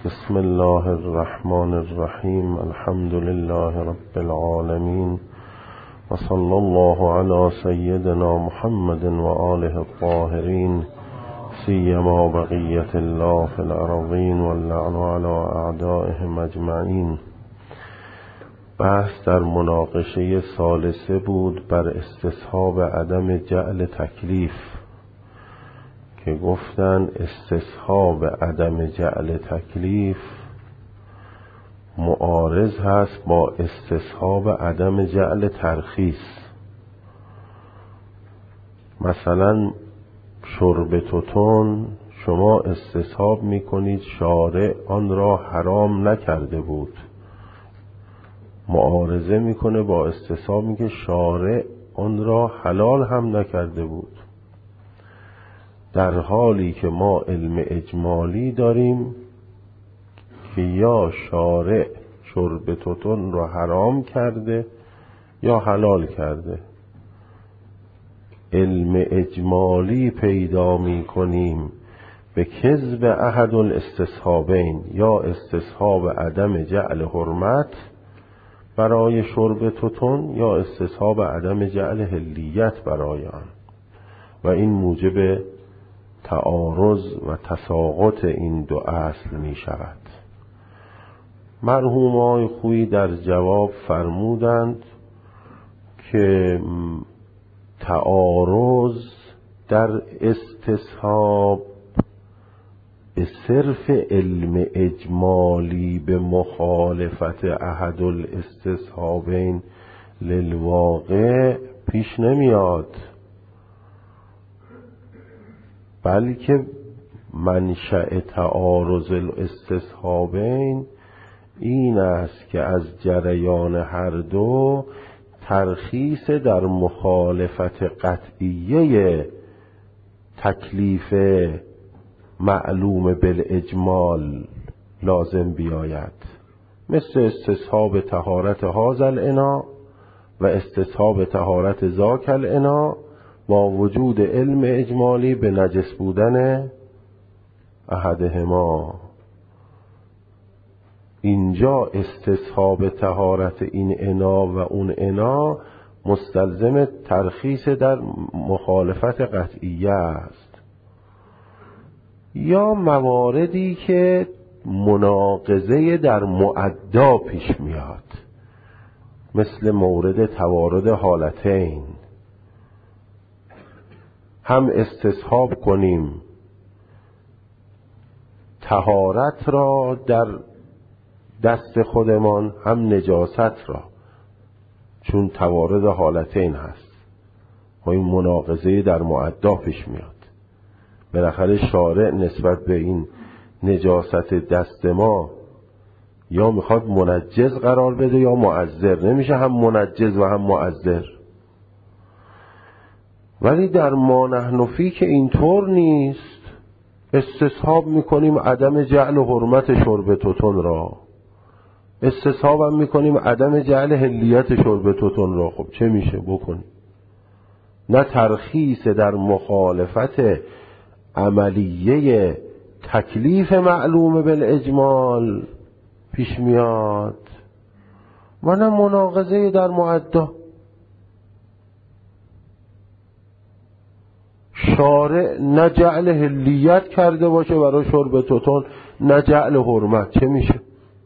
بسم الله الرحمن الرحیم. الحمد لله رب العالمین و صلی الله علی سیدنا محمد و آله الطاهرین سیما بقیة الله فی الارضین واللعن علی اعدائهم اجمعین. بحث در مناقشه ثالثه بود بر استصحاب عدم جعل تکلیف، که گفتن استصحاب عدم جعل تکلیف معارض هست با استصحاب عدم جعل ترخیص. مثلا شرب توتون شما استصحاب میکنید شارع آن را حرام نکرده بود، معارضه میکنه با استصحاب میگه شارع آن را حلال هم نکرده بود، در حالی که ما علم اجمالی داریم که یا شارع شرب توتون را حرام کرده یا حلال کرده. علم اجمالی پیدا می کنیم به کذب احد الاستصحابین، یا استصحاب عدم جعل حرمت برای شرب توتون یا استصحاب عدم جعل حلیت برای آن، و این موجب تعارض و تساقط این دو اصل می شود. مرحوم آقای خویی در جواب فرمودند که تعارض در استصحاب به صرف علم اجمالی به مخالفت احد الاستصحابین للواقع پیش نمیاد، بلکه منشأ تعارض الاستصحابین این است که از جریان هر دو ترخیص در مخالفت قطعیه تکلیف معلوم بالاجمال لازم بیاید، مثل استصحاب طهارت هذا الاناء و استصحاب طهارت ذاک الاناء با وجود علم اجمالی به نجس بودن احدهما. اینجا استصحاب طهارت این انا و اون انا مستلزم ترخیص در مخالفت قطعیه است، یا مواردی که مناقضه در معدا پیش میاد، مثل مورد توارد حالتین. هم استصحاب کنیم طهارت را در دست خودمان، هم نجاست را، چون توارد حالتین هست و این مناقضه در معدا پیش میاد. بالاخره شارع نسبت به این نجاست دست ما یا میخواد منجز قرار بده یا معذر، نمیشه هم منجز و هم معذر. ولی در ما نحن فی که اینطور نیست، استصحاب میکنیم عدم جعل حرمت شرب توتون را، استصحاب هم میکنیم عدم جعل حلیت شرب توتون را. خب چه میشه بکنیم؟ نه ترخیص در مخالفت عملیه تکلیف معلوم بالاجمال پیش میاد و نه مناقضه در معدا. شارع نه جعل حلیت کرده باشه برای شرب توتون نه جعل حرمت، چه میشه؟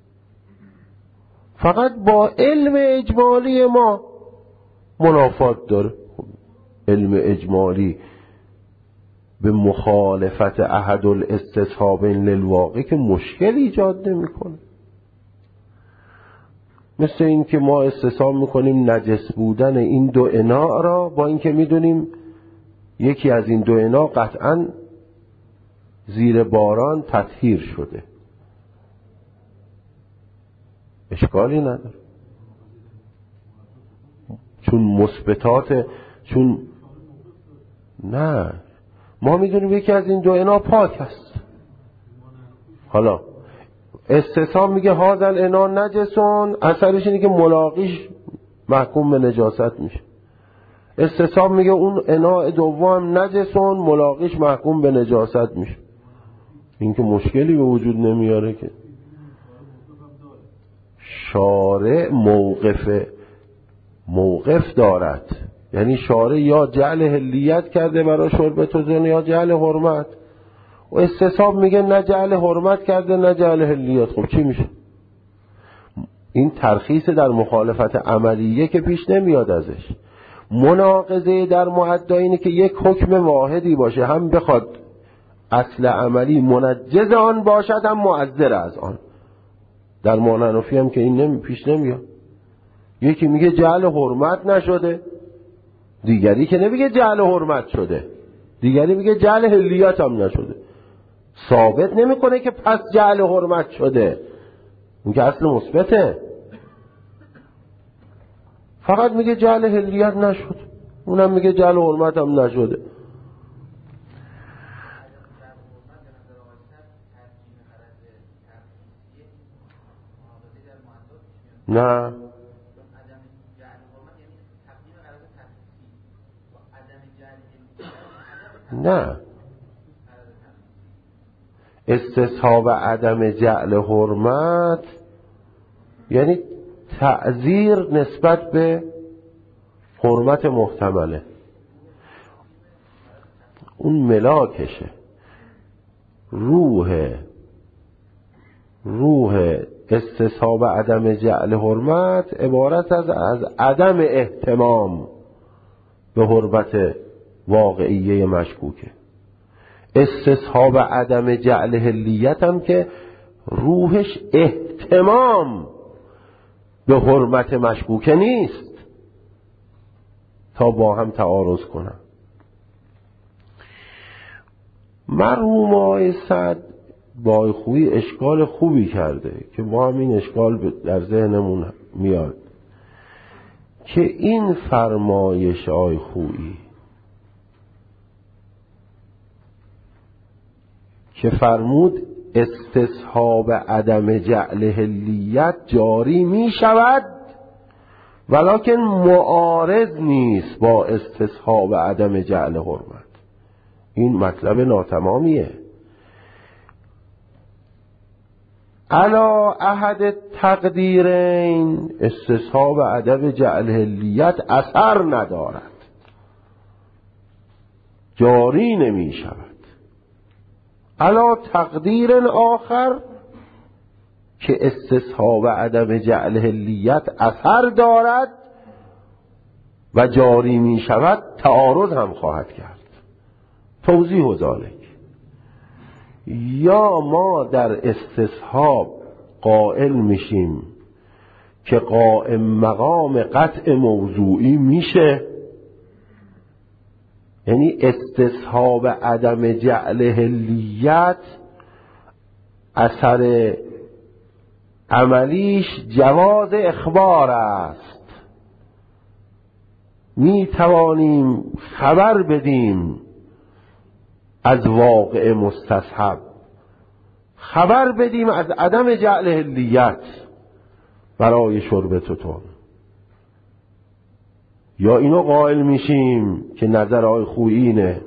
فقط با علم اجمالی ما منافات داره. علم اجمالی به مخالفت احد الاستصحابین للواقع که مشکل ایجاد نمیکنه. مثل این که ما استصحاب میکنیم نجس بودن این دو اناء را، با اینکه میدونیم یکی از این دو اناء قطعا زیر باران تطهیر شده، اشکالی نداره، چون مثبتات، چون نه ما میدونیم یکی از این دو اناء پاک است. حالا استصحاب میگه هذا الاناء نجسون، اثرش اینه که ملاقیش محکوم به نجاست میشه. استصحاب میگه اون اناء دوم نجسون، ملاقیش محکوم به نجاست میشه. این که مشکلی به وجود نمیاره که. شارع موقف دارد، یعنی شارع یا جعل حلیت کرده برای شربت و زن یا جعل حرمت، و استصحاب میگه نه جعل حرمت کرده نه جعل حلیت. خب چی میشه؟ این ترخیص در مخالفت عملیه که پیش نمیاد ازش. مناقضه در معدا اینه که یک حکم واحدی باشه، هم بخواد اصل عملی منجز آن باشد هم معذر از آن. در معنوی هم که این پیش نمیاد. یکی میگه جعل حرمت نشده، دیگری که نمیگه جعل حرمت شده، دیگری میگه جعل حلیت هم نشده. ثابت نمیکنه که پس جعل حرمت شده، این که اصل مثبته. فقط میگه جعل حلیت نشد، اونم میگه جعل حرمت هم نشده. نه نه، استصحاب عدم جعل حرمت یعنی تعذیر نسبت به حرمت محتمله، اون ملاکشه. روح استصحاب عدم جعل حرمت عبارت از عدم اهتمام به حرمت واقعیه مشکوکه. استصحاب عدم جعل حلیت هم که روحش اهتمام به حرمت مشکوکه نیست تا با هم تعارض کنن. مرحوم آقای سعد بایخویی اشکال خوبی کرده که ما هم این اشکال در ذهنمون میاد که این فرمایش آقای خویی که فرمود استصحاب عدم جعل حلیت جاری می شود ولکن معارض نیست با استصحاب عدم جعل حرمت، این مطلب ناتمامیه. علا احد تقدیرین استصحاب عدم جعل حلیت اثر ندارد، جاری نمی شود. علا تقدیر آخر که استصحاب عدم جعل حلیت اثر دارد و جاری می شود تعارض هم خواهد کرد. توضیح ذالک، یا ما در استصحاب قائل میشیم که قائم مقام قطع موضوعی میشه، یعنی استصحاب عدم جعل حلیت اثر عملیش جواز اخبار است، می توانیم خبر بدیم از واقع مستصحب، خبر بدیم از عدم جعل حلیت برای شرب توتون. یا اینو قائل میشیم که نظر آقای خویی اینه،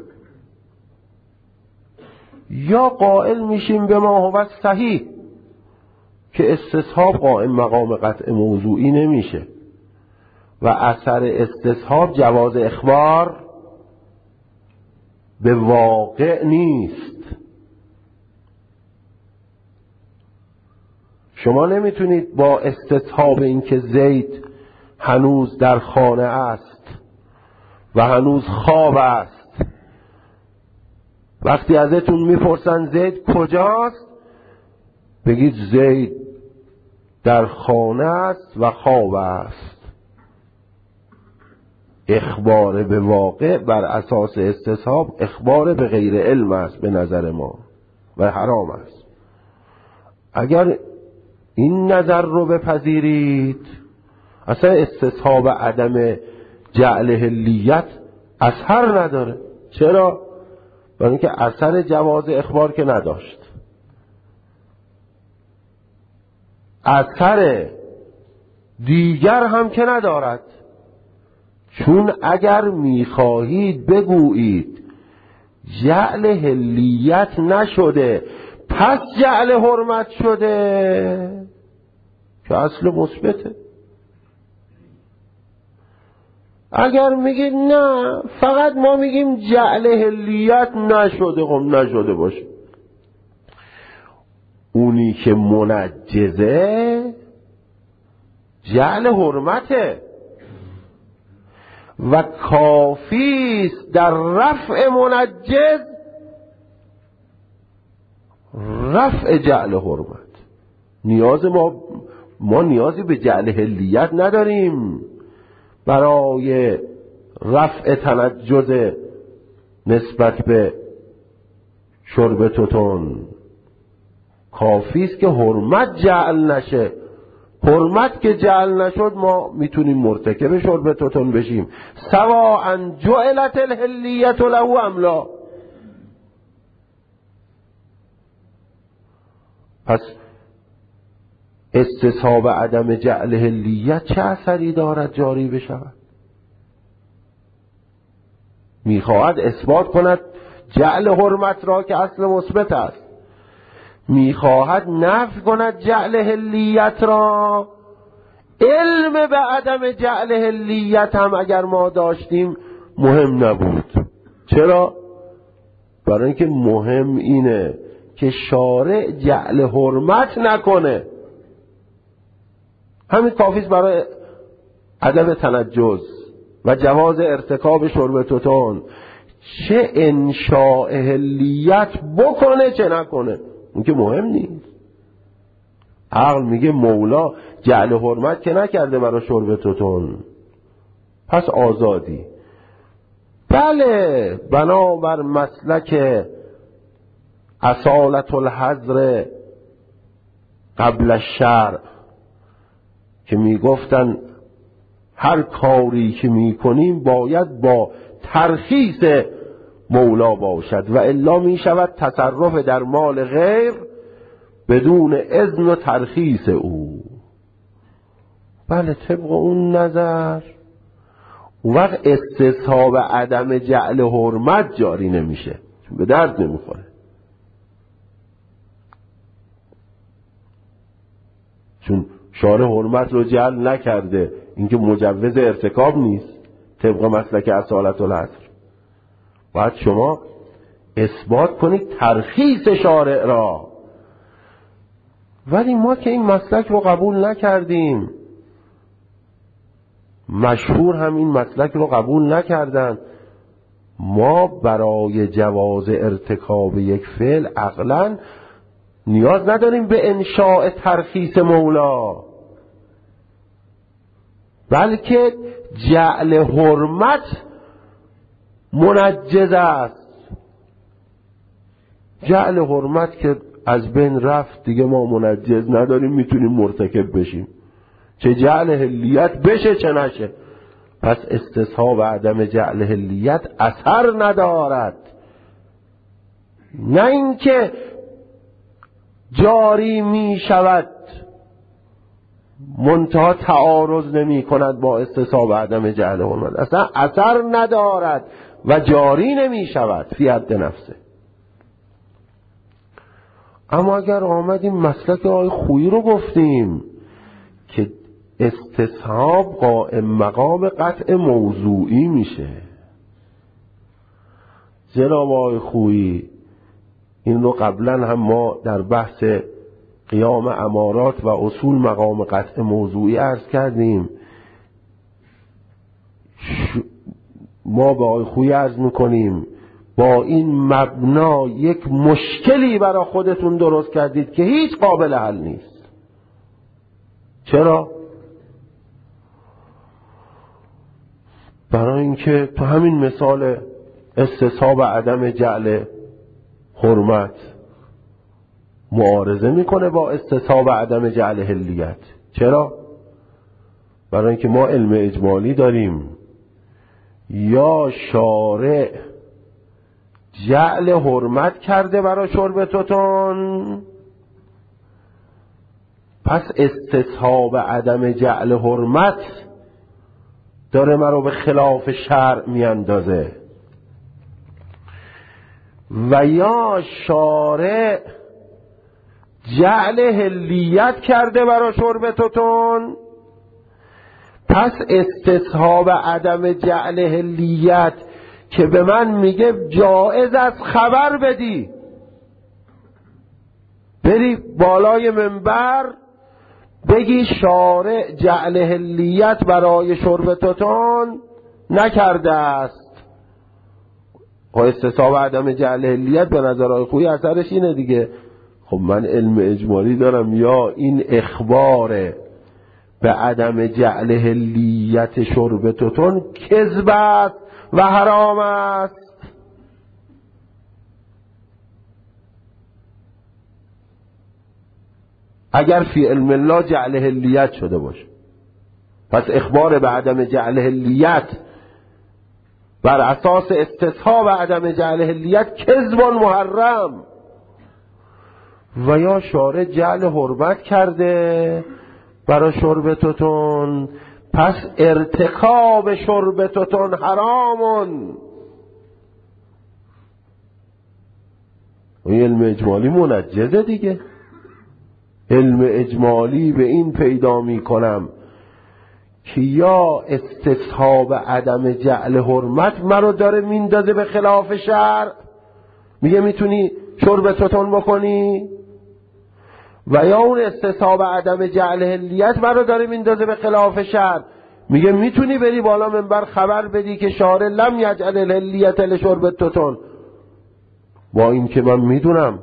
یا قائل میشیم به ما هو صحیح که استصحاب قائم مقام قطع موضوعی نمیشه و اثر استصحاب جواز اخبار به واقع نیست. شما نمیتونید با استصحاب این که زید هنوز در خانه است و هنوز خواب است، وقتی ازتون میپرسن زید کجاست بگید زید در خانه است و خواب است. اخبار به واقع بر اساس استصحاب اخبار به غیر علم است به نظر ما و حرام است. اگر این نظر رو بپذیرید اصلا استصحاب عدم جعل حلیت اثر نداره. چرا؟ برای اینکه اثر جواز اخبار که نداشت، اثر دیگر هم که ندارد. چون اگر میخواهید بگویید جعل حلیت نشده پس جعل حرمت شده، که اصل مثبته. اگر میگید نه فقط ما میگیم جعل حلیت نشده، خب نشده باشه. اونی که منجزه جعل حرمته و کافیست در رفع منجز رفع جعل حرمت. ما نیازی به جعل حلیت نداریم برای رفع تنجز نسبت به شرب توتون. کافیست که حرمت جعل نشه. حرمت که جعل نشد ما میتونیم مرتکب شرب توتون بشیم، سواء جعلت الحلیت له ام لا. پس استصحاب عدم جعل حلیت چه اثری دارد جاری بشود؟ میخواهد اثبات کند جعل حرمت را که اصل مثبت است، میخواهد نفی کند جعل حلیت را. علم به عدم جعل حلیت هم اگر ما داشتیم مهم نبود. چرا؟ برای اینکه مهم اینه که شارع جعل حرمت نکنه. همین کافیست برای عدم تنجز و جواز ارتکاب شرب توتون. چه انشاء حلیت بکنه چه نکنه اون که مهم نیست. عقل میگه مولا جعل حرمت که نکرده برای شرب توتون، پس آزادی. بله، بنابر مسلک اصالت الحظر قبل الشرع که میگفتن هر کاری که میکنیم باید با ترخیص مولا باشد و الا میشود تصرف در مال غیر بدون اذن و ترخیص او. بله، طبق اون نظر اون وقت استصحاب عدم جعل حرمت جاری نمیشه، چون به درد نمیخوره. چون شارع حرمت رو جعل نکرده، اینکه مجوز ارتکاب نیست طبق مسلک اصالت الحظر. باید شما اثبات کنید ترخیص شارع را. ولی ما که این مسلک رو قبول نکردیم، مشهور هم این مسلک رو قبول نکردن، ما برای جواز ارتکاب یک فعل عقلاً نیاز نداریم به انشاء ترخیص مولا، بلکه جعل حرمت منجز است. جعل حرمت که از بین رفت دیگه ما منجز نداریم، میتونیم مرتکب بشیم، چه جعل حلیت بشه چه نشه. پس استصحاب عدم جعل حلیت اثر ندارد، نه اینکه جاری می شود منتها تعارض نمی کند با استصحاب عدم جعل حرمت، اصلا اثر ندارد و جاری نمی شود فی حد نفسه. اما اگر آمدیم مسلک آقای خویی رو گفتیم که استصحاب قائم مقام قطع موضوعی میشه. جناب آقای خویی این رو قبلا هم ما در بحث قیام امارات و اصول مقام قطع موضوعی عرض کردیم. ما با آقای خویی عرض میکنیم با این مبنا یک مشکلی برای خودتون درست کردید که هیچ قابل حل نیست. چرا؟ برای اینکه تو همین مثال استصحاب عدم جعل حرمت معارضه میکنه با استصحاب عدم جعل حلیت. چرا؟ برای اینکه ما علم اجمالی داریم، یا شارع جعل حرمت کرده برای شرب توتون، پس استصحاب عدم جعل حرمت داره مرا به خلاف شرع میاندازه، و یا شارع جعل حلیت کرده برای شرب توتون، پس استصحاب عدم جعل حلیت که به من میگه جایز است خبر بدی، بری بالای منبر بگی شارع جعل حلیت برای شرب توتون نکرده است. و استصحاب عدم جعل حلیت به نظر خویی اثرش اینه دیگه، خب من علم اجمالی دارم یا این اخبار به عدم جعل حلیت شرب توتون کذب است و حرام است. اگر فی علم الله جعل حلیت شده باشه، پس اخبار به عدم جعل حلیت بر اساس استصحاب عدم جعل حلیت کذب محرم. و یا شارع جعل حرمت کرده برای شرب توتون، پس ارتکاب شرب توتون حرامون. این علم اجمالی منجزه دیگه. علم اجمالی به این پیدا می کنم که یا استصحاب عدم جعل حرمت مرا داره میندازه به خلاف شرع، میگه میتونی شرب توتون بکنی، و یا اون استصحاب عدم جعل حلیت مرا داره میندازه به خلاف شرع، میگه میتونی بری بالا منبر خبر بدی که شارع لم یجعل الحلیت لشرب توتون. با این که من میدونم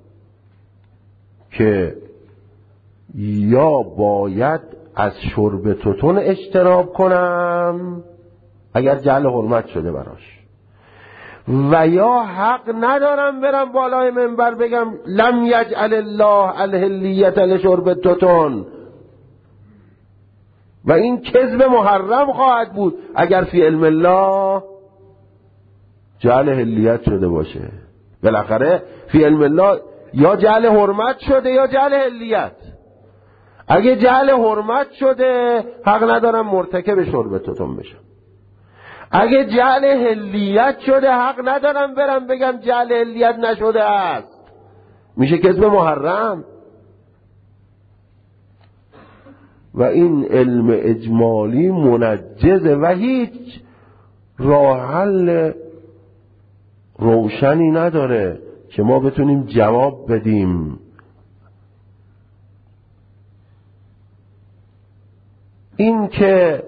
که یا باید از شرب توتون اجتناب کنم اگر جعل حرمت شده براش، و یا حق ندارم برم بالای منبر بگم لم یجعل الله الحلیت لشرب توتون، و این کذب محرم خواهد بود اگر فی علم الله جعل حلیت شده باشه. بالاخره فی علم الله یا جعل حرمت شده یا جعل حلیت. اگه جعل حرمت شده حق ندارم مرتکب شرب توتون بشم، اگه جعل حلیت شده حق ندارم برم بگم جعل حلیت نشده است، میشه کذب محرم. و این علم اجمالی منجزه و هیچ راه حل روشنی نداره که ما بتونیم جواب بدیم. این که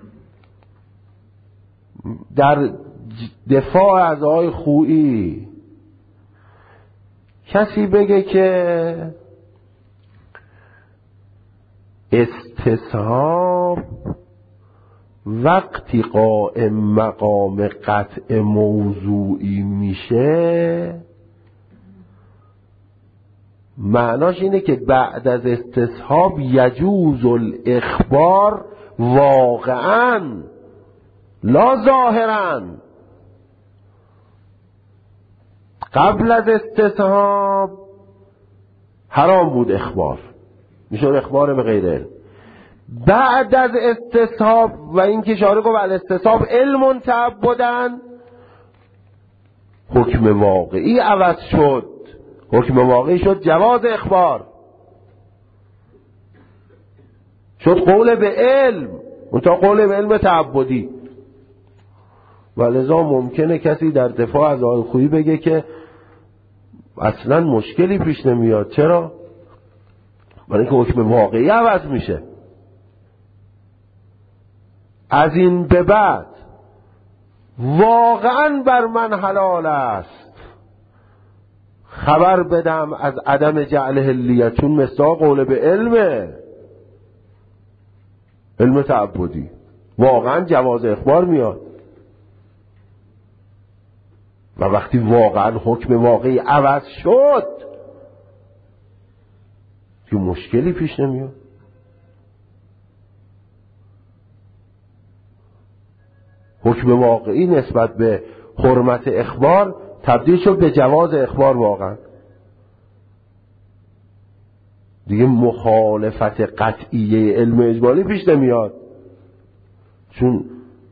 در دفاع از آقای خویی کسی بگه که استصحاب وقتی قائم مقام قطع موضوعی میشه، معناش اینه که بعد از استصحاب یجوز الاخبار واقعاً لا ظاهراً. قبل از استصحاب حرام بود اخبار، میشه اخبار به غیر علم. بعد از استصحاب و این که شارع گفت الاستصحاب علم تعبداً، حکم واقعی عوض شد. حکم واقعی شد جواز اخبار، شد قول به علم، اون تا قول به علم تعبدی. و لذا ممکنه کسی در دفاع از آقای خویی بگه که اصلا مشکلی پیش نمیاد. چرا؟ برای اینکه حکم واقعی عوض میشه. از این به بعد واقعا بر من حلال است خبر بدم از عدم جعل حلیت، چون مصداق قول به علم تعبدی، واقعا جواز اخبار میاد. و وقتی واقعا حکم واقعی عوض شد که مشکلی پیش نمیاد. حکم واقعی نسبت به حرمت اخبار تبدیل شد به جواز اخبار. واقعا دیگه مخالفت قطعیه علم اجمالی پیش نمیاد، چون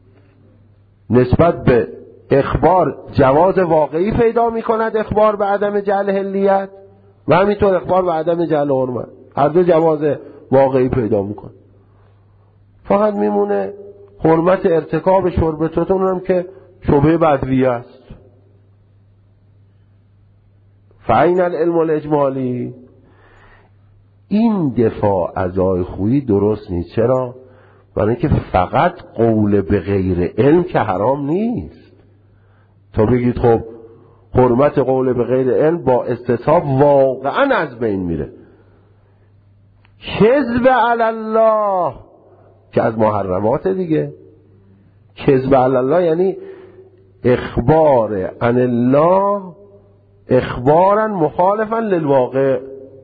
نسبت به اخبار جواز واقعی پیدا می کند اخبار به عدم جعل حلیت، و همینطور اخبار به عدم جعل حرمت، هر دو جواز واقعی پیدا میکنه. فقط میمونه حرمت ارتکاب شربتون هم که شبهه بدویه است. فعین العلم الاجمالی. این دفاع از آقای خویی درست نیست. چرا؟ برای اینکه فقط قول به غیر علم که حرام نیست. تا بگید خب حرمت قول به غیر علم با استصحاب واقعا از بین میره. کذب علی الله که از محرمات دیگه. کذب علی الله یعنی اخبار عن الله اخبارا مخالفا للواقع.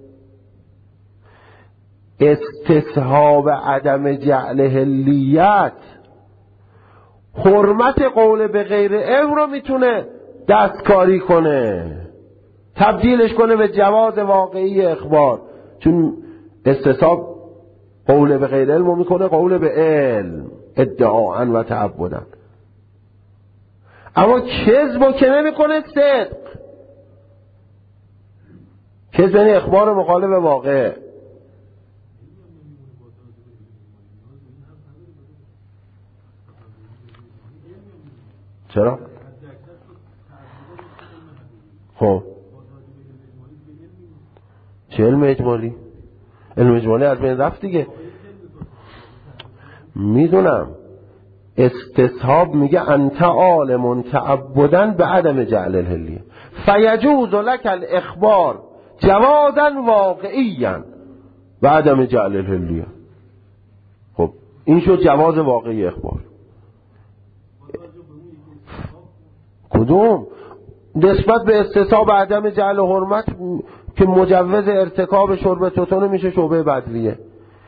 استصحاب عدم جعل حلیت حرمت قول به غیر علم رو میتونه دستکاری کنه، تبدیلش کنه به جواز واقعی اخبار، چون استصحاب قول به غیر علم رو میکنه قول به علم ادعاءً و تعبداً. اما کذب که نمیکنه صدق. کذب یعنی اخبار مخالف واقع. چرا؟ خب چه علم اجمالی؟ علم اجمالی از بین رفت دیگه. میدونم استصحاب میگه انت عالم تعبداً به عدم جعل الحلیه فیجوز لک الاخبار جوازا واقعیا به عدم جعل الحلیه. خب این شد جواز واقعی اخبار. کدوم؟ نسبت به استصحاب عدم جعل حرمت که مجوز ارتکاب شربتون میشه شبهه بدویه.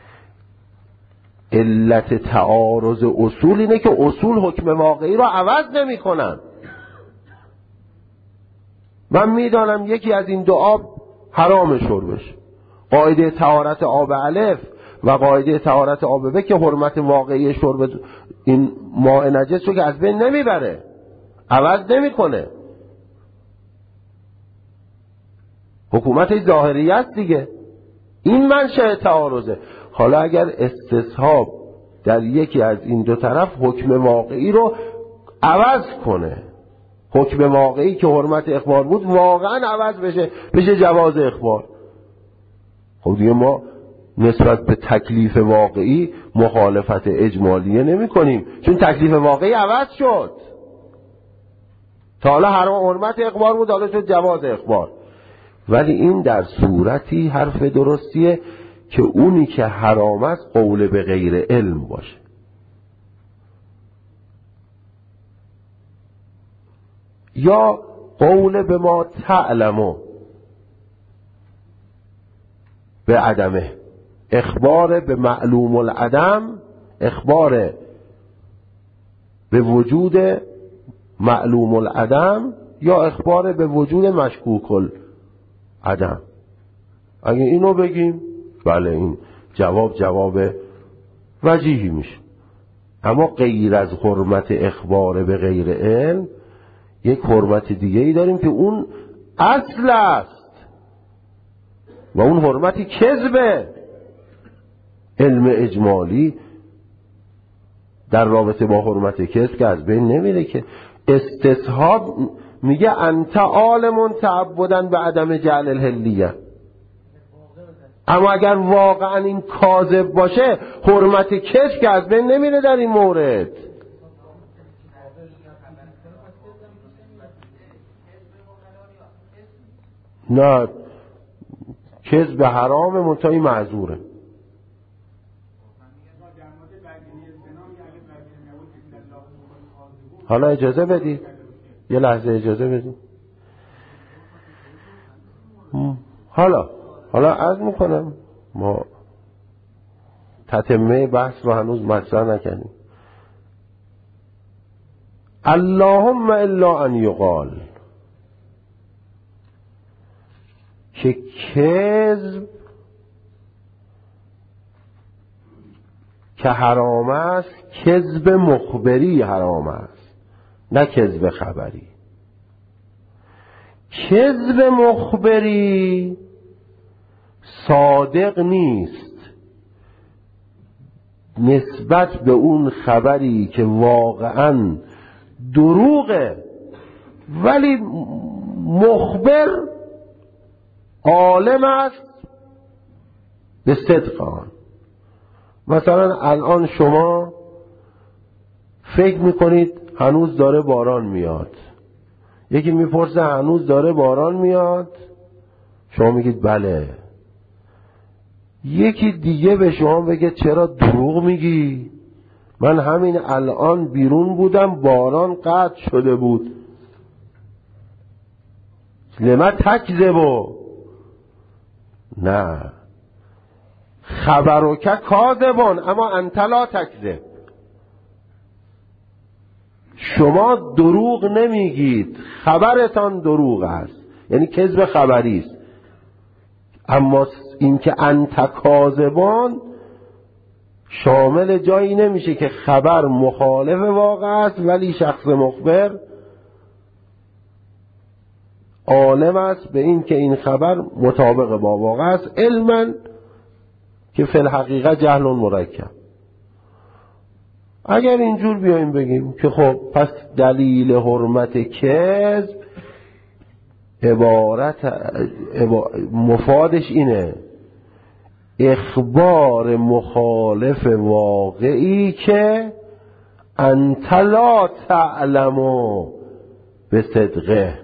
علت تعارض اصول اینه که اصول حکم واقعی رو عوض نمی کنن. من میدانم یکی از این دو آب حرام شربش، قاعده طهارت آب الف و قاعده طهارت آب ب که حرمت واقعی شرب این ماء نجس رو که از بین نمیبره، عوض نمیکنه. حکومت ظاهری است دیگه. این منشأ تعارضه. حالا اگر استصحاب در یکی از این دو طرف حکم واقعی رو عوض کنه، حکم واقعی که حرمت اخبار بود واقعا عوض بشه جواز اخبار، خب دیگه ما نسبت به تکلیف واقعی مخالفت اجمالیه نمی کنیم، چون تکلیف واقعی عوض شد. تا حالا حرمت اخبار بود، حالا شد جواز اخبار. ولی این در صورتی حرف درستیه که اونی که حرام است قول به غیر علم باشه. یا قول به ما تعلمو به عدمه، اخبار به معلوم العدم، اخبار به وجود معلوم العدم یا اخبار به وجود مشکوک العدم. اگه اینو بگیم بله این جواب وجیهی میشه. اما غیر از حرمت اخبار به غیر علم یک حرمت دیگه ای داریم که اون اصل است و اون حرمتی کذبه. علم اجمالی در رابطه با حرمت کذب که از بین نمیره که. استصحاب میگه انت عالم تعبداً به عدم جعل الحلیه، اما اگر واقعا این کاذب باشه حرمت کذب که از بین نمیره در این مورد. نه، کذب حرام منتهی معذوره. حالا اجازه بدید یه لحظه اجازه بدید. حالا عرض میکنم ما تتمه بحث رو هنوز مطرح نکنیم. اللهم الا ان یقال که کذب که حرام است کذب مخبری حرام است، نه کذب خبری. کذب مخبری صادق نیست نسبت به اون خبری که واقعا دروغه، ولی مخبر عالم است به صدق آن. مثلا الان شما فکر میکنید هنوز داره باران میاد، یکی میپرسه هنوز داره باران میاد، شما میگید بله. یکی دیگه به شما بگه چرا دروغ میگی، من همین الان بیرون بودم باران قطع شده بود. لما تکذبو، نه، خبرک کاذبون اما انت لا تکذب. شما دروغ نمیگید، خبرتان دروغ است، یعنی کذب خبری است. اما اینکه انت کاذبان شامل جایی نمیشه که خبر مخالف واقع است ولی شخص مخبر عالم است به این که این خبر مطابق با واقع است، علما که فی الحقیقه جهل مرکب. اگر اینجور بیاییم بگیم که خب پس دلیل حرمت کذب مفادش اینه اخبار مخالف واقعی که انت لا تعلمو به صدقه،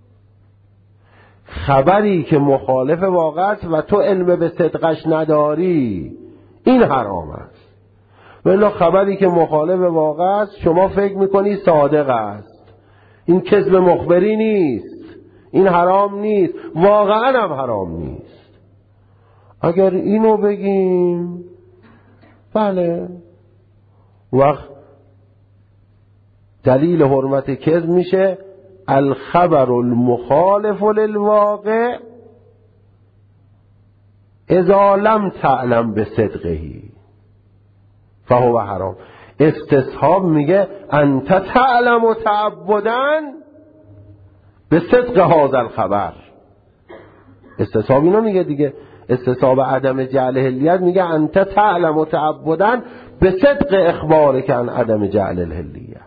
خبری که مخالف واقع است و تو علم به صدقش نداری، این حرام است. ولی خبری که مخالف واقع است شما فکر میکنی صادق است، این کذب مخبری نیست، این حرام نیست، واقعا هم حرام نیست. اگر اینو بگیم بله، وقت دلیل حرمت کذب میشه الخبر المخالف للواقع اذا لم تعلم به صدقه فهو حرام. استصحاب میگه انت تعلم تعبداً به صدق هذا الخبر. استصحاب اینو میگه دیگه، استصحاب عدم جعل حلیت میگه انت تعلم تعبداً به صدق اخبارک عن عدم جعل الحلیت.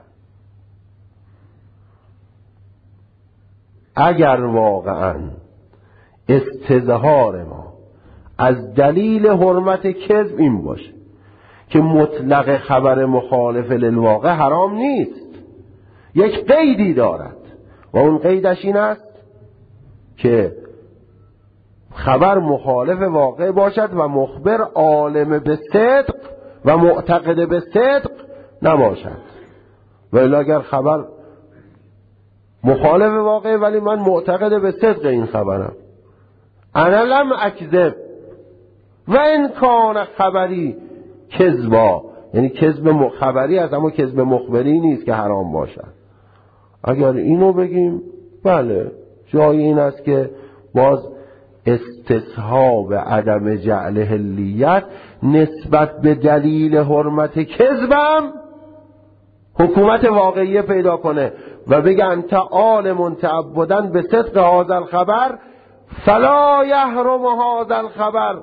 اگر واقعا استظهار ما از دلیل حرمت کذب این باشه که مطلق خبر مخالف للواقع حرام نیست، یک قیدی دارد و اون قیدش این است که خبر مخالف واقع باشد و مخبر عالم به صدق و معتقد به صدق نباشد. ولی اگر خبر مخالف واقع ولی من معتقد به صدق این خبرم، انا لم اکذب و این کان خبری کذبا، یعنی کذب خبری است اما کذب مخبری نیست که حرام باشد. اگر اینو بگیم بله، جای این است که باز استصحاب عدم جعل حلیت نسبت به دلیل حرمت کذبم حکومت واقعی پیدا کنه و بگه انت عالم تعبداً به صدق هذا الخبر فلا یحرم هذا الخبر،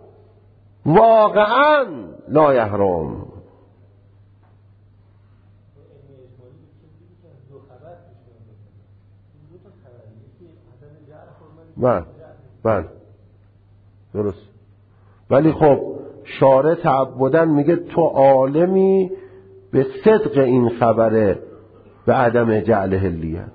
واقعا لا یحرم. بله درست، ولی خب شارع تعبداً میگه تو عالمی به صدق این خبره به عدم جعل حلیت.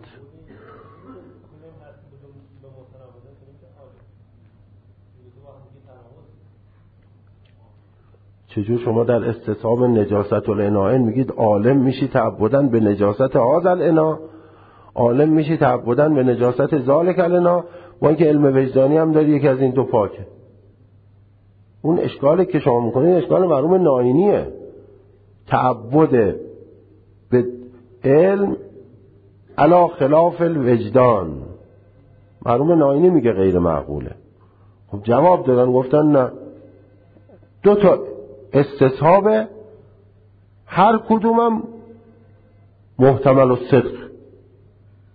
چجور شما در استصحاب نجاست الاناء میگید عالم میشی تعبداً به نجاست هذا الاناء، عالم میشی تعبداً به نجاست ذالک الاناء، و اینکه علم وجدانی هم داری یکی از این دو پاکه. اون اشکالی که شما میکنید اشکال مرحوم ناینیه، تعبد به علم علی خلاف الوجدان. مرحوم ناینی میگه غیر معقوله. خب جواب دادن گفتن نه، دو تا استصحاب هر کدومم محتمل الصدق.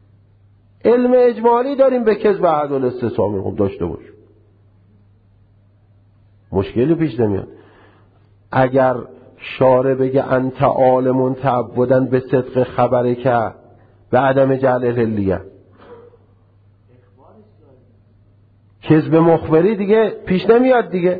علم اجمالی داریم به کذب احد الاستصحاب، خب داشته باش. مشکلی پیش نمیاد. اگر شارع بگه انت عالم تعبدن به صدق خبره که به عدم جعل العلیه، کذب مخبری دیگه پیش نمیاد دیگه.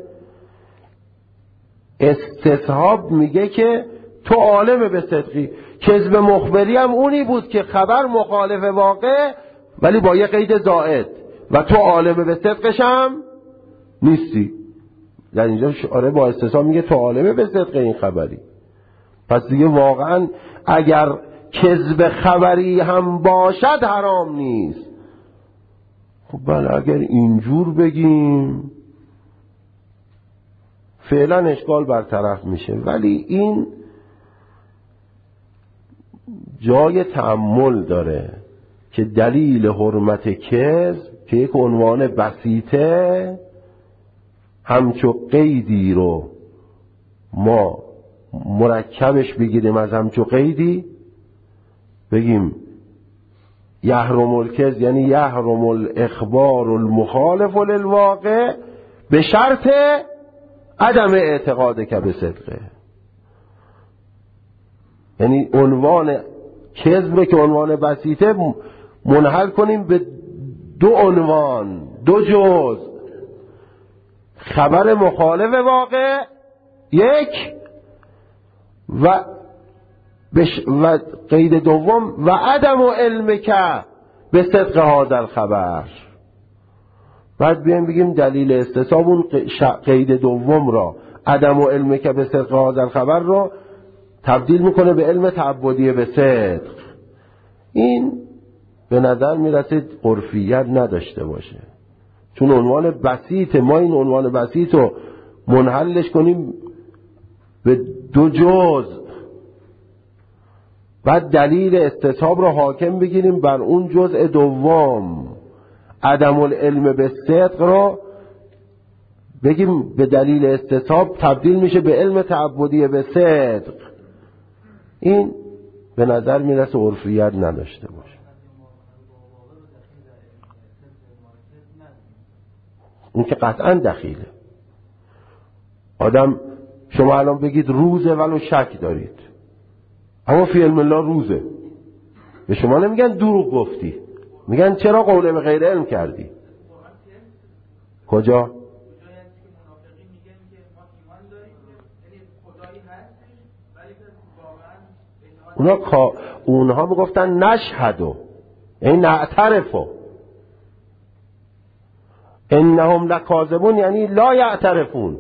استصحاب میگه که تو عالم به صدقی. کذب مخبری هم اونی بود که خبر مخالف واقع ولی با یه قید زائد و تو عالم به صدقش هم نیستی. در اینجا شارع با استصحاب میگه تو عالم به صدق این خبری. پس دیگه واقعا اگر کذب خبری هم باشد حرام نیست. خب بله اگر اینجور بگیم فعلا اشکال برطرف میشه، ولی این جای تأمل داره که دلیل حرمت کذب که یک عنوان بسیطه همچو قیدی رو ما مرکبش بگیریم از همچو قیدی بگیم یحرم الکذب یعنی یحرم الاخبار المخالف للواقع به شرط عدم اعتقاد که به صدقه. یعنی عنوان کذب که عنوان بسیطه منحل کنیم به دو عنوان، دو جز: خبر مخالف واقع یک و قید دوم و عدم و علم که به صدق هذا الخبر. بعد بیایم بگیم دلیل استصحاب اون قید دوم را عدم و علم که به صدق هذا الخبر را تبدیل میکنه به علم تعبدی به صدق. این به نظر میرسه عرفیت نداشته باشه، چون عنوان بسیط ما این عنوان بسیط رو منحلش کنیم به دو جز، بعد دلیل استصحاب رو حاکم بگیریم بر اون جزء دوم، عدم العلم به صدق رو بگیم به دلیل استصحاب تبدیل میشه به علم تعبدی به صدق. این به نظر میرسه عرفیت نداشته باشه. اون که قطعا دخیله. آدم شما الان بگید روزه ولو شک دارید، اما فی علم الله روزه، به شما نمیگن دروغ گفتی، میگن چرا قول به غیر علم کردی. کجا؟ اونها میگفتن نشهدو یعنی نعترفو، انهم لکاذبون یعنی لا یعترفون.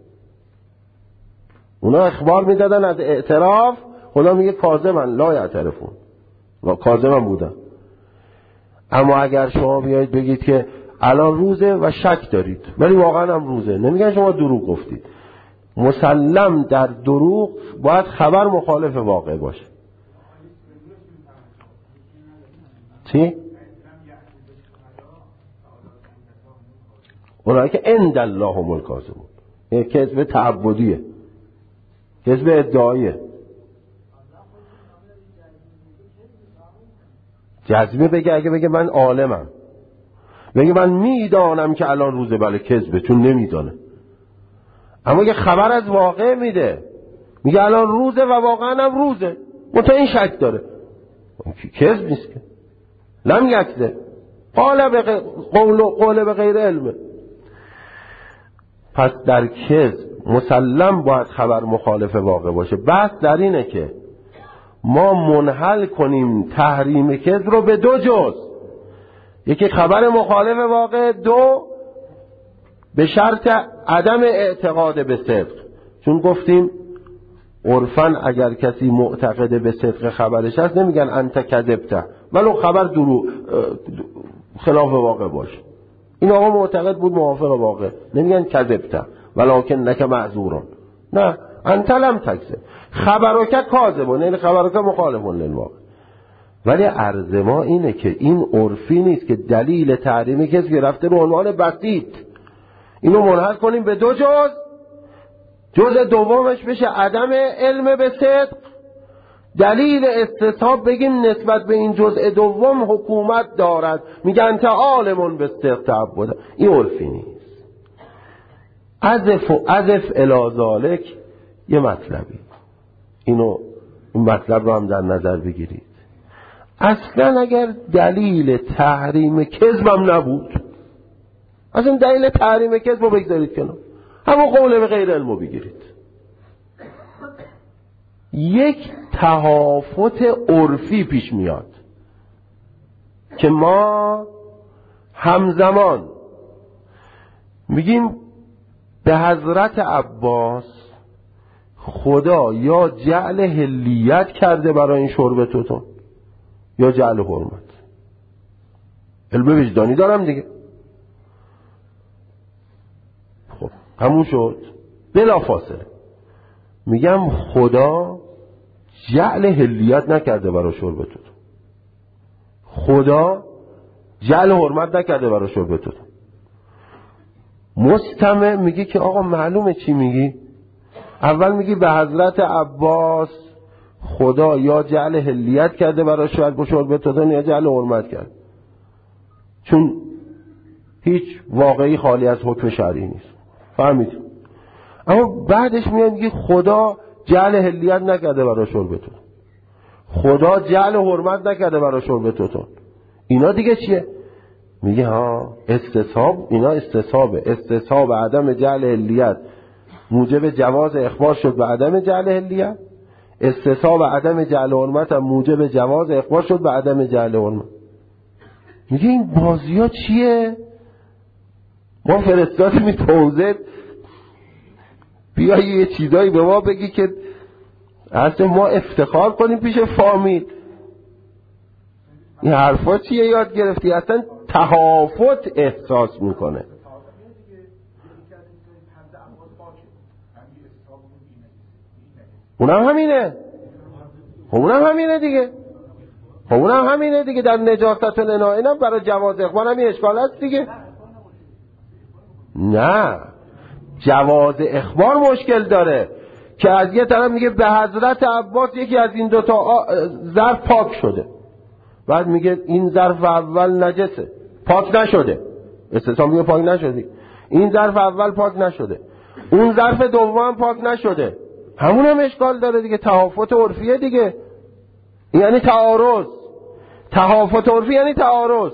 اونا اخبار میدادن از اعتراف، خدا میگه کاذبن لا یعترفون و کاذبن بودن. اما اگر شما بیایید بگید که الان روزه و شک دارید ولی واقعا هم روزه، نمیگن شما دروغ گفتید. مسلم در دروغ باید خبر مخالف واقع باشه. چی؟ اونایی که عند الله هم الکاذبون، یه کذب تعبدیه، کذب ادعاییه. جزمه بگه، اگه بگه من عالمم، بگه من میدانم که الان روزه، بله کذبه چون نمیدانه. اما یه خبر از واقع میده، میگه الان روزه و واقعا هم روزه، منتها این شک داره، کذب نیست که. لم یکذب قول به غیر علمه. پس در کذب مسلم باید خبر مخالف واقع باشه. بحث در اینه که ما منحل کنیم تحریم کذب رو به دو جز: یکی خبر مخالف واقع، دو به شرط عدم اعتقاد به صدق. چون گفتیم عرفاً اگر کسی معتقد به صدق خبرش هست نمیگن انت کذبته ولو خبر خلاف واقع باشه. این آقا معتقد بود موافق واقع، نمیگن کذبته ولکن نک معذورون، نه انت لم تکذب خبرک کاذبون یعنی خبرک مخالفون للواقع. ولی عرض ما اینه که این عرفی نیست که دلیل تحریم کسی که رفته رو عنوان بسیط اینو منحل کنیم به دو جز دومش بشه عدم علم به صدق، دلیل استصحاب بگیم نسبت به این جزء دوم حکومت دارد، میگن تا عالمون به صدق تعبد. این عرفی نیست. اضف الی ذالک یه مطلبی، این مطلب رو هم در نظر بگیرید. اصلا اگر دلیل تحریم کذبم نبود، اصلا دلیل تحریم کذب رو بگذارید کنار، همون قول به غیر علم رو بگیرید. یک تهافت عرفی پیش میاد که ما همزمان میگیم به حضرت عباس خدا یا جعل حلیت کرده برای این شرب توتون یا جعل حرمت. علم وجدانی دارم دیگه. خب همون شد. بلا فاصله میگم خدا جعل حلیت نکرده برای شرب توتون، خدا جعل حرمت نکرده برای شرب توتون. مستمع میگه که آقا معلومه چی میگی. اول میگی به حضرت عباس خدا یا جعل حلیت کرده برای شرب توتون یا جعل حرمت کرد، چون هیچ واقعی خالی از حکم شرعی نیست. فهمید؟ اما بعدش میگه خدا جعل حلیت نکرده برای شرب توتون، خدا جعل حرمت نکرده برای شرب توتون. اینا دیگه چیه؟ میگه ها استصحاب، اینا استصحاب عدم جعل حلیت موجب جواز اخبار شد به عدم جعل حلیت، استصحاب عدم جعل حرمت هم موجب جواز اخبار شد به عدم جعل حرمت. میگه این بازی ها چیه؟ ما فرستادیم توضیح بیایی یه چیزایی به ما بگی که اصلا ما افتخار کنیم پیش فامیل. این حرفا چیه یاد گرفتی؟ اصلا تهافت احساس میکنه. اونم همینه. اونم همینه دیگه. در نجاست الاناء اینم برای جواز اخبار هم یه اشکال هست دیگه. نه جواز اخبار مشکل داره که از یه طرف میگه به حضرت عباس یکی از این دوتا ظرف پاک شده، بعد میگه این ظرف اول نجسه پاک نشده، استثنا میگه پاک نشده، این ظرف اول پاک نشده، اون ظرف دوم پاک نشده. همون هم اشکال داره دیگه. تهافت عرفیه دیگه، یعنی تعارض. تهافت عرفی یعنی تعارض.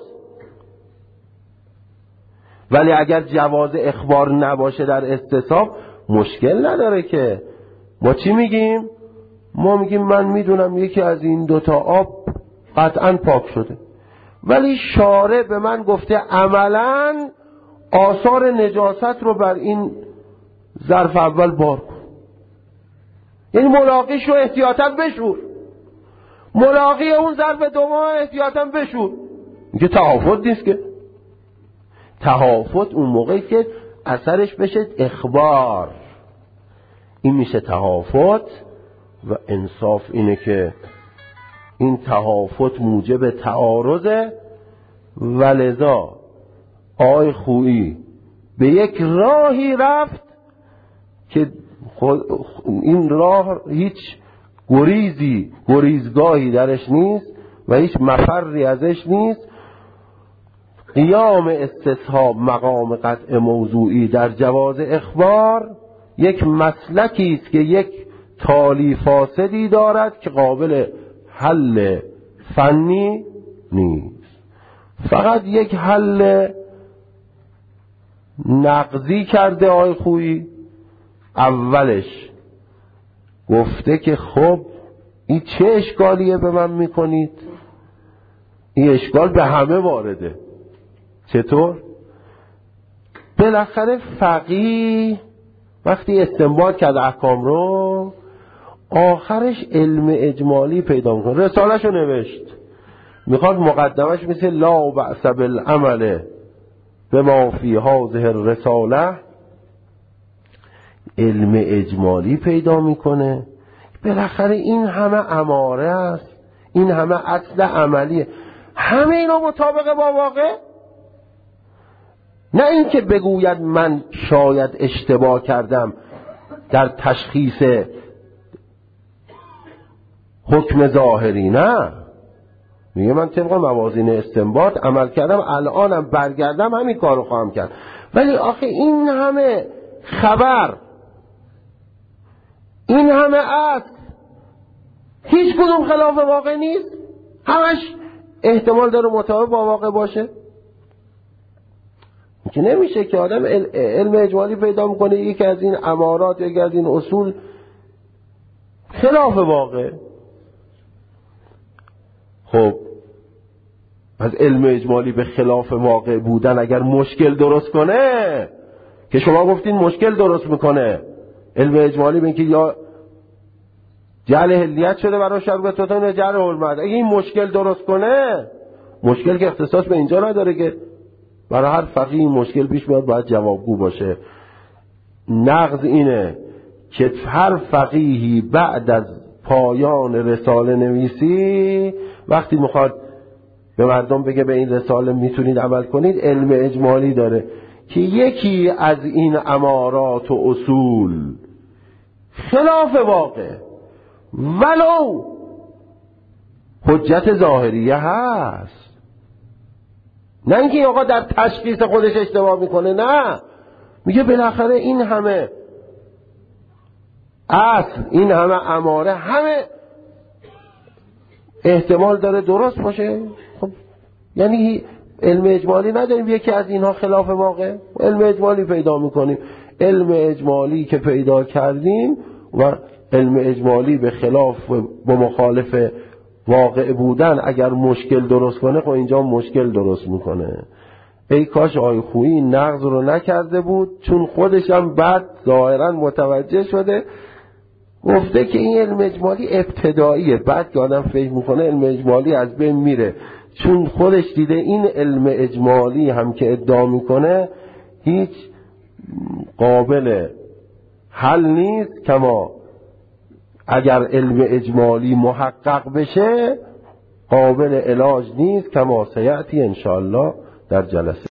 ولی اگر جواز اخبار نباشه در استصحاب مشکل نداره که. ما چی میگیم؟ ما میگیم من میدونم یکی از این دوتا آب قطعا پاک شده، ولی شارع به من گفته عملا آثار نجاست رو بر این ظرف اول بار کن. یعنی ملاقیش رو احتیاطاً بشور، ملاقی اون ظرف دوم احتیاطاً بشور. میگه تهافت نیست که. تهافت اون موقعی که اثرش بشه اخبار، این میشه تهافت. و انصاف اینه که این تهافت موجب تعارضه، ولذا آقای خویی به یک راهی رفت که این راه هیچ گریزگاهی درش نیست و هیچ مفری ازش نیست. قیام استصحاب مقام قطع موضوعی در جواز اخبار یک مسلکی است که یک تالی فاسدی دارد که قابل حل فنی نیست، فقط یک حل نقضی کرده. آقای خویی اولش گفته که خب این چه اشکالیه به من میکنید؟ این اشکال به همه وارده. چطور؟ بالاخره فقیه وقتی استنباط کرد احکام رو، آخرش علم اجمالی پیدا میکنه. رساله‌شو نوشت، میخواد مقدمش مثل لا بأس بالعمل بما فی هذه الرساله، علم اجمالی پیدا میکنه. بالاخره این همه اماره است، این همه اصل عملیه، همه اینا مطابق با واقع. نه اینکه بگوید من شاید اشتباه کردم در تشخیص حکم ظاهری، نه، میگه من طبق موازین استنباط عمل کردم، الانم برگردم همین کارو خواهم کرد. ولی آخه این همه خبر، این همه اصل، هیچ کدوم خلاف واقع نیست، همش احتمال داره مطابق با واقع باشه. که نمیشه که آدم علم اجمالی پیدا میکنه یکی از این امارات یا یکی از این اصول خلاف واقع. خب از علم اجمالی به خلاف واقع بودن اگر مشکل درست کنه، که شما گفتین مشکل درست میکنه علم اجمالی، به اینکه یا جعل حلیت شده برای شربتتون یا جعل حرمت، اگه این مشکل درست کنه، مشکل که اختصاص به اینجا نداره که برای هر فقیه این مشکل پیش میاد باید جوابگو باشه. نقض اینه که هر فقیهی بعد از پایان رساله نویسی وقتی میخواد به مردم بگه به این رساله میتونید عمل کنید، علم اجمالی داره که یکی از این امارات و اصول خلاف واقع ولو حجت ظاهریه هست، نه اینکه آقا در تشخیص خودش اشتباه میکنه، نه، میگه بالاخره این همه اصل، این همه اماره، همه احتمال داره درست باشه. خب یعنی علم اجمالی نداریم یکی از اینها خلاف واقع، علم اجمالی پیدا میکنیم. علم اجمالی که پیدا کردیم و علم اجمالی به خلاف و مخالف واقع بودن اگر مشکل درست کنه، خب اینجا مشکل درست میکنه. ای کاش آقای خویی این نقض رو نکرده بود، چون خودش هم بعد ظاهرا متوجه شده، گفته که این علم اجمالی ابتداییه، بعد که آدم فکر میکنه علم اجمالی از بین میره، چون خودش دیده این علم اجمالی هم که ادعا میکنه هیچ قابل حل نیست، کما اگر علم اجمالی محقق بشه قابل علاج نیست، کما سیأتی انشاءالله در جلسه